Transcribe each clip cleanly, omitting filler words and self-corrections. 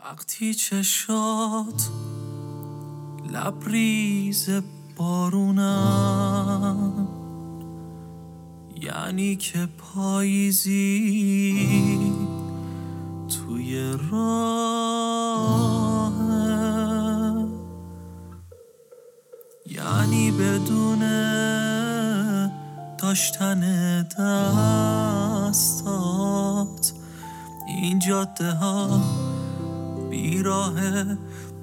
وقتی چشات لبریز بارونن، یعنی که پاییزی توی راه، یعنی بدون داشتن دستات این جاده ها بیراهه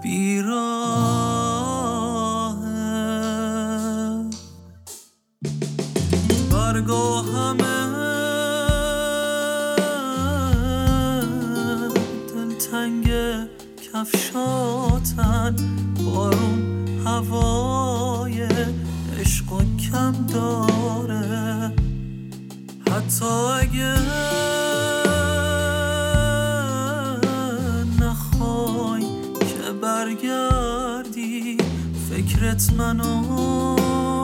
برگا همه دلتنگ کفشاتن، بارون هوای عشق و کم داره، حتی اگه نخوای که برگردی، فکرت منو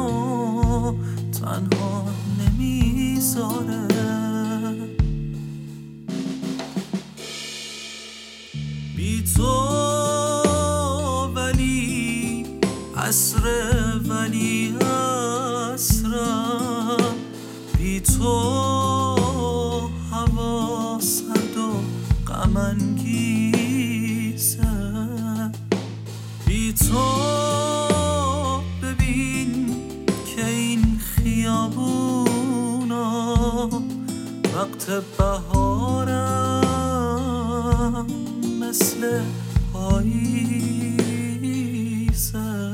تنها نمیذاره. بی تو ولی عصره، ولی عصرم بی تو هوا سرد و غم انگیزه. بی تو ببین که این خیابونا وقت بهارم مثل پاییزه.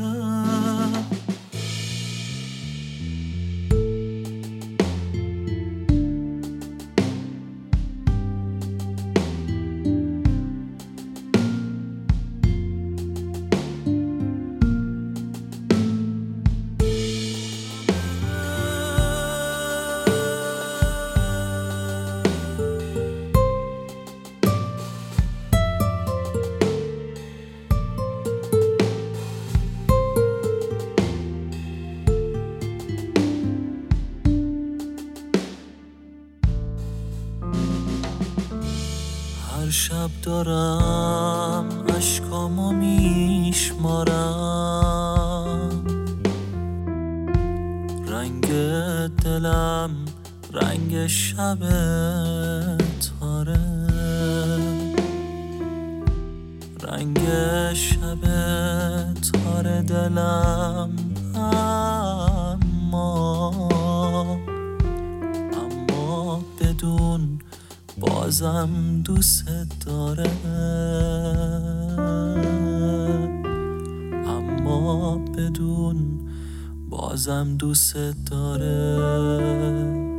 هر شب دارم اشکامو میشمارم، رنگ دلم رنگ شب تاره، رنگ شب تاره دلم، اما بدون بازم دوست داره، اما بدون بازم دوست داره.